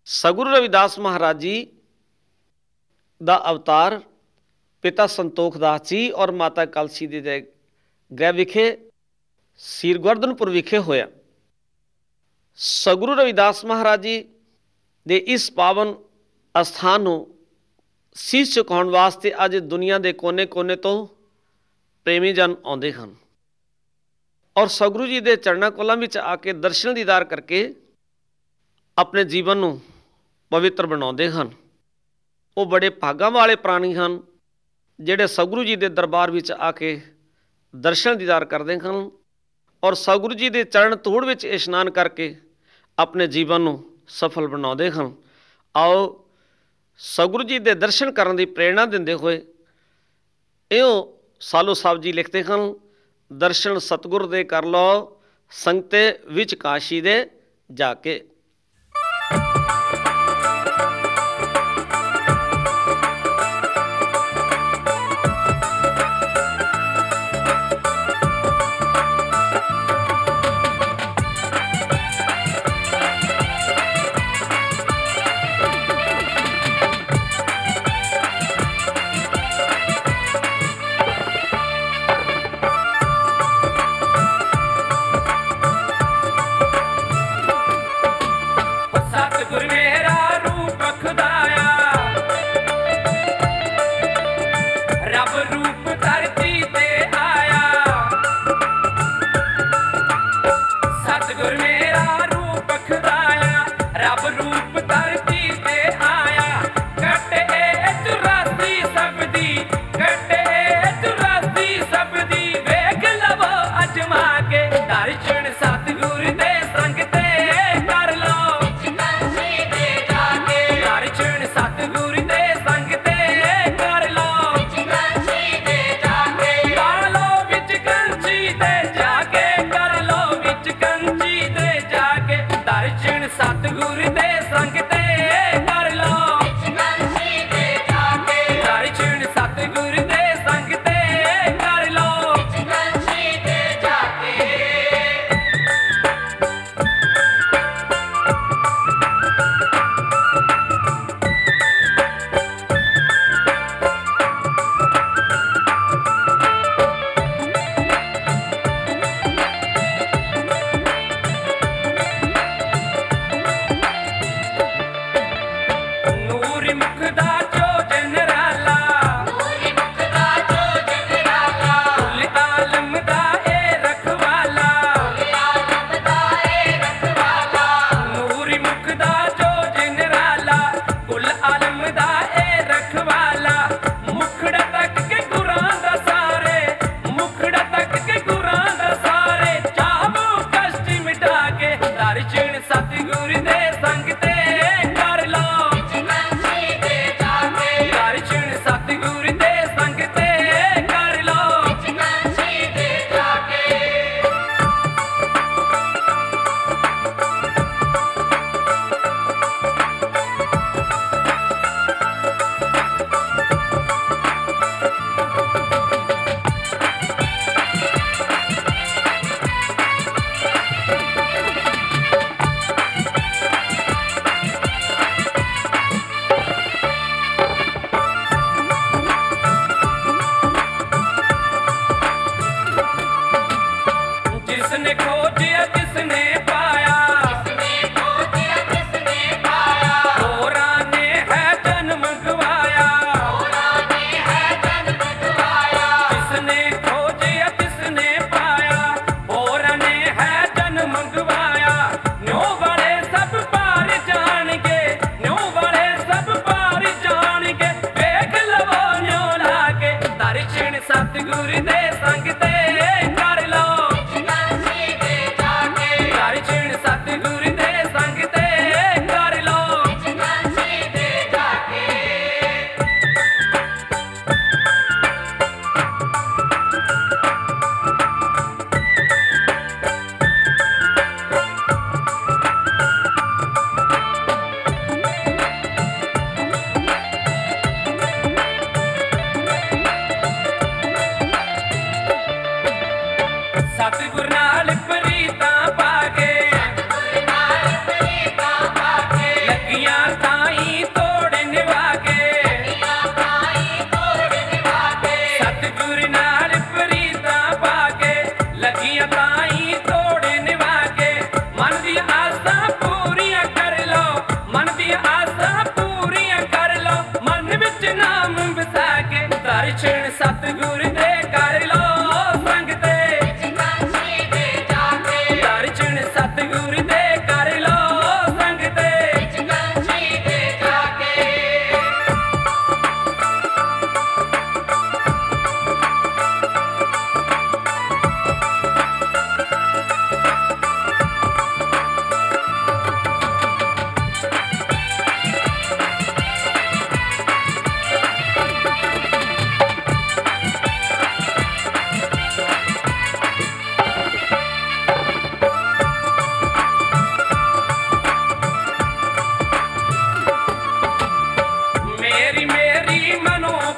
ਸਤਿਗੁਰੂ ਰਵਿਦਾਸ ਮਹਾਰਾਜ ਜੀ ਦਾ ਅਵਤਾਰ ਪਿਤਾ ਸੰਤੋਖ ਦਾਸ ਜੀ ਔਰ ਮਾਤਾ ਕਲਸੀ ਦੇ ਗ੍ਰਹਿ ਵਿਖੇ ਸ੍ਰੀ ਗੋਵਰਧਨਪੁਰ ਵਿਖੇ ਹੋਇਆ। ਸਤਿਗੁਰੂ ਰਵਿਦਾਸ ਮਹਾਰਾਜ ਜੀ ਦੇ ਇਸ ਪਾਵਨ ਅਸਥਾਨ ਨੂੰ ਸੀਸ ਝੁਕਾਉਣ ਵਾਸਤੇ ਅੱਜ ਦੁਨੀਆ ਦੇ ਕੋਨੇ-ਕੋਨੇ ਤੋਂ ਪ੍ਰੇਮੀ ਜਨ ਆਉਂਦੇ ਹਨ ਔਰ ਸਤਿਗੁਰੂ ਜੀ ਦੇ ਚਰਨਾਂ ਕੋਲਾਂ ਵਿੱਚ ਆ ਕੇ ਦਰਸ਼ਨ ਦੀਦਾਰ ਕਰਕੇ ਆਪਣੇ ਜੀਵਨ ਨੂੰ ਪਵਿੱਤਰ ਬਣਾਉਂਦੇ ਹਨ। ਉਹ ਬੜੇ ਭਾਗਾਂ ਵਾਲੇ ਪ੍ਰਾਣੀ ਹਨ ਜਿਹੜੇ ਸਤਿਗੁਰੂ ਜੀ ਦੇ ਦਰਬਾਰ ਵਿੱਚ ਆ ਕੇ ਦਰਸ਼ਨ ਦੀਦਾਰ ਕਰਦੇ ਹਨ ਔਰ ਸਤਿਗੁਰੂ ਜੀ ਦੇ ਚਰਨ ਧੂੜ ਵਿੱਚ ਇਸ਼ਨਾਨ ਕਰਕੇ ਆਪਣੇ ਜੀਵਨ ਨੂੰ ਸਫਲ ਬਣਾਉਂਦੇ ਹਨ। ਆਓ ਸਤਿਗੁਰੂ ਜੀ ਦੇ ਦਰਸ਼ਨ ਕਰਨ ਦੀ ਪ੍ਰੇਰਣਾ ਦਿੰਦੇ ਹੋਏ ਇਉਂ ਸਾਲੋ ਸਾਹਿਬ ਜੀ ਲਿਖਦੇ ਹਨ, ਦਰਸ਼ਨ ਸਤਿਗੁਰ ਦੇ ਕਰ ਲਓ ਸੰਗਤੇ ਵਿੱਚ ਕਾਸ਼ੀ ਦੇ ਜਾ ਕੇ।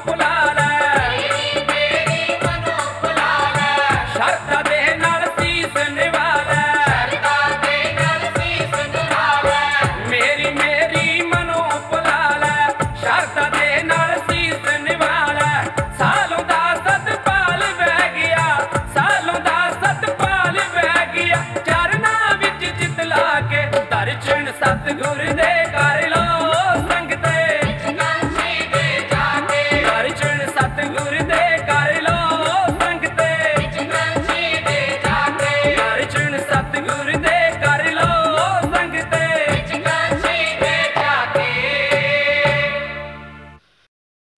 ਭੁਲਾ